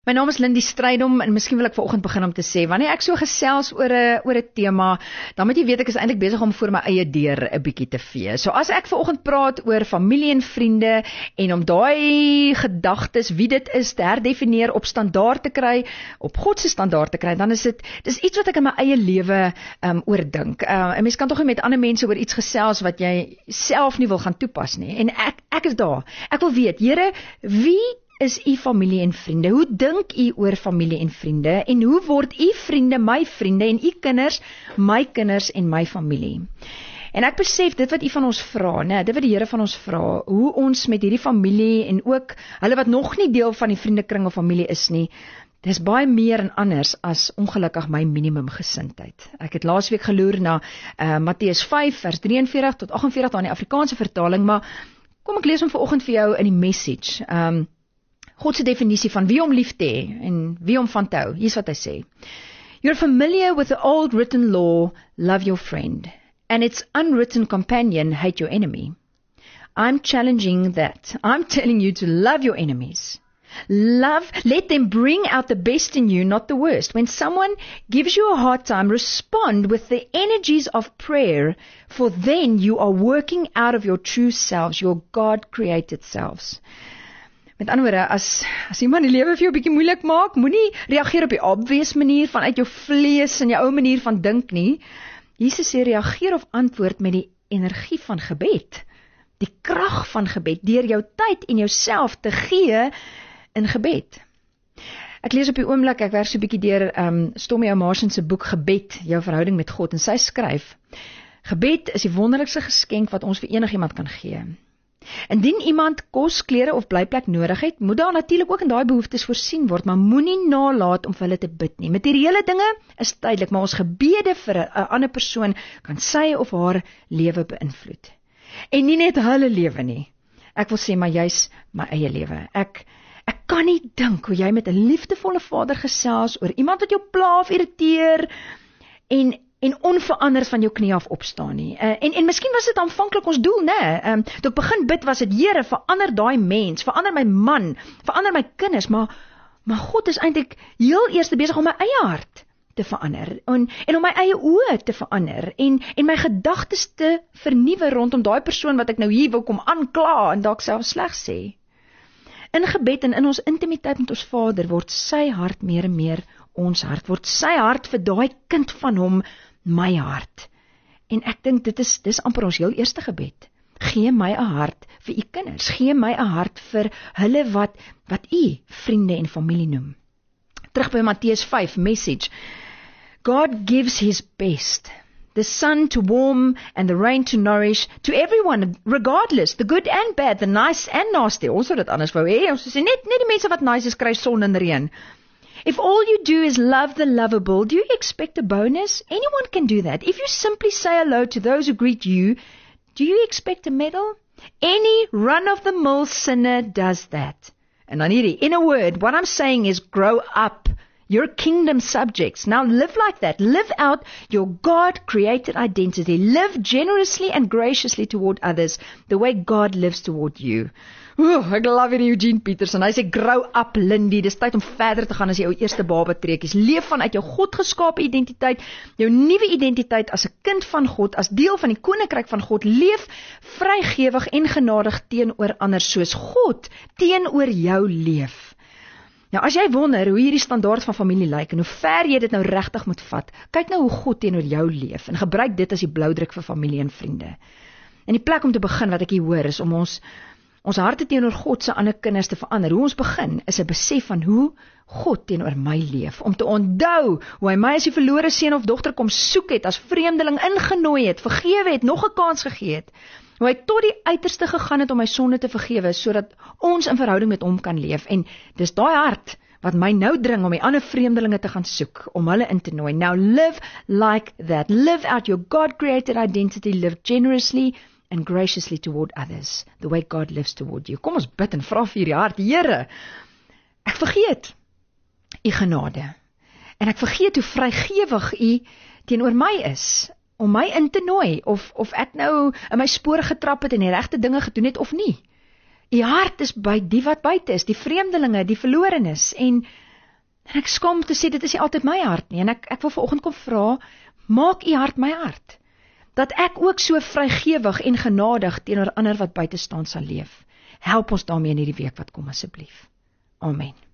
My naam is Lindy Strydom en miskien wil ek vanoggend begin om te sê, wanneer ek so gesels oor 'n tema, dan moet jy weet ek is eintlik besig om voor my eie deur 'n bietjie te vee. So as ek vanoggend praat oor familie en vriende en om daai gedagtes, wie dit is, te herdefinieer, op standaard te kry, op God se standaard te kry, dan is dis iets wat ek in my eie lewe oordink. 'n Mens kan tog nie met ander mense oor iets gesels wat jy self nie wil gaan toepas nie. En ek is daar. Ek wil weet, Here, wie is u familie en vriende? Hoe dink u oor familie en vriende? En hoe word u vriende my vriende en u kinders my kinders en my familie? En ek besef dit wat u van ons vra, dit wat die Here van ons vra, hoe ons met hierdie familie en ook hulle wat nog nie deel van die vriendekring of familie is nie, dis baie meer en anders as ongelukkig my minimumgesindheid. Ek het laasweek geloer na Matteus 5 vers 43 tot 48 aan die Afrikaanse vertaling, maar kom ek lees hom vanoggend vir jou in die Message. God se definisie van wie om lief te hê en wie om van te hou. Hier's wat hy sê. You're familiar with the old written law, love your friend, and its unwritten companion, hate your enemy. I'm challenging that. I'm telling you to love your enemies. Let them bring out the best in you, not the worst. When someone gives you a hard time, respond with the energies of prayer, for then you are working out of your true selves, your God-created selves. Met ander woorde, as iemand die lewe vir jou 'n bietjie moeilik maak, moenie reageer op die obvious manier vanuit jou vlees en jou ou manier van dink nie. Jesus sê reageer of antwoord met die energie van gebed, die krag van gebed, deur jou tyd en jouself te gee in gebed. Ek lees op die oomblik, ek werk so 'n bietjie deur Stormy Omarson se boek Gebed, jou verhouding met God, en sy skryf, gebed is die wonderlikste geskenk wat ons vir enigiemand kan gee. Indien iemand kos, klere of blyplek nodig het, moet daar natuurlik ook in daai behoeftes voorsien word, maar moenie nalat om vir hulle te bid nie. Materiële dinge is tydelik, maar ons gebede vir 'n ander persoon kan sy of haar lewe beïnvloed. En nie net hulle lewe nie. Ek wil sê, maar juis my eie lewe. Ek kan nie dink hoe jy met 'n liefdevolle Vader gesels oor iemand wat jou pla of irriteer en onveranderd van jou knie af opstaan nie. En miskien was dit aanvanklik ons doel, toe ek begin bid was dit, Here, verander daai mens, verander my man, verander my kinders, maar God is eintlik heel eers besig om my eie hart te verander, en om my eie oë te verander, en my gedagtes te vernuwe rondom daai persoon wat ek nou hier wil kom aankla, en dalk self sleg sê. In gebed en in ons intimiteit met ons Vader, word sy hart meer en meer ons hart, word sy hart vir daai kind van hom, my hart. En ek dink dis amper ons heel eerste gebed. Gee my 'n hart vir u kinders, gee my 'n hart vir hulle wat u vriende en familie noem. Terug by Matteus 5, Message. God gives his best, the sun to warm and the rain to nourish, to everyone, regardless, the good and bad, the nice and nasty. Ons sou dit anders wou hê, ons sê net die mense wat nice is, kry son en reën. If all you do is love the lovable, do you expect a bonus? Anyone can do that. If you simply say hello to those who greet you, do you expect a medal? Any run-of-the-mill sinner does that. And in a word, what I'm saying is grow up. You're kingdom subjects. Now live like that. Live out your God-created identity. Live generously and graciously toward others, the way God lives toward you. Ek love hierdie Eugene Peterson. Hy sê, grow up, Lindy. Dis tyd om verder te gaan as jou eerste babatreekies. Leef vanuit jou God-geskape identiteit, jou nuwe identiteit as 'n kind van God, as deel van die koninkryk van God. Leef vrygewig en genadig teenoor ander, soos God teenoor jou leef. Nou, as jy wonder hoe hierdie standaard van familie lyk en hoe ver jy dit nou regtig moet vat, kyk nou hoe God teenoor jou leef en gebruik dit as die bloudruk vir familie en vriende. En die plek om te begin wat ek hier hoor is om ons harte teenoor God se ander kinders te verander. Hoe ons begin is 'n besef van hoe God teenoor my leef, om te onthou hoe hy my as die verlore seun of dogter kom soek het, as vreemdeling ingenooi het, vergewe het, nog 'n kans gegee het. Hoe hy tot die uiterste gegaan het om my sonde te vergewe, sodat ons in verhouding met hom kan leef. En dis daai hart wat my nou dring om die ander vreemdelinge te gaan soek, om hulle in te nooi. Now live like that. Live out your God-created identity. Live generously and graciously toward others, the way God lives toward you. Kom ons bid en vra vir hierdie hart. Here, ek vergeet u genade. En ek vergeet hoe vrygewig u teenoor my is, om my in te nooi, of ek nou in my spore getrap het en die regte dinge gedoen het of nie. U hart is by die wat buite is, die vreemdelinge, die verlorenes, en En ek skaam om te sê, dit is nie altyd my hart nie, en ek wil vanoggend kom vra, maak u hart my hart, dat ek ook so vrygewig en genadig teenoor ander wat buite staan sal leef. Help ons daarmee in hierdie week wat kom asseblief. Amen.